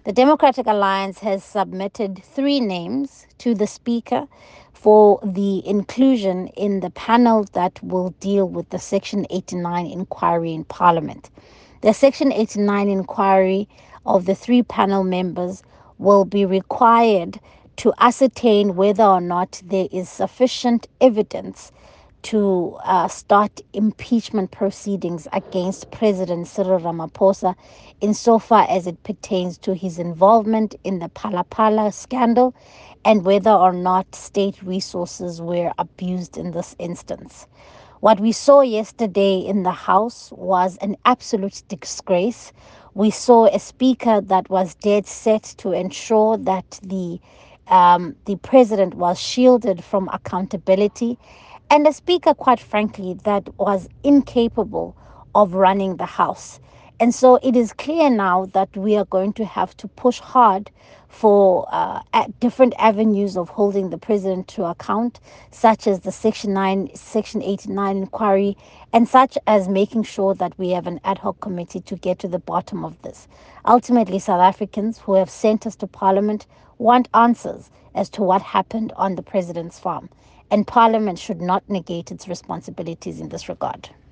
The Democratic Alliance has submitted three names to the Speaker for the inclusion in the panel that will deal with the Section 89 inquiry in Parliament. The Section 89 inquiry of the three panel members will be required to ascertain whether or not there is sufficient evidence to start impeachment proceedings against President Cyril Ramaphosa insofar as it pertains to his involvement in the Palapala scandal and whether or not state resources were abused in this instance. What we saw yesterday in the House was an absolute disgrace. We saw a speaker that was dead set to ensure that the president was shielded from accountability, and a speaker, quite frankly, that was incapable of running the House. And so it is clear now that we are going to have to push hard for at different avenues of holding the president to account, such as the Section 89 inquiry, and such as making sure that we have an ad hoc committee to get to the bottom of this. Ultimately, South Africans who have sent us to Parliament want answers as to what happened on the president's farm, and Parliament should not negate its responsibilities in this regard.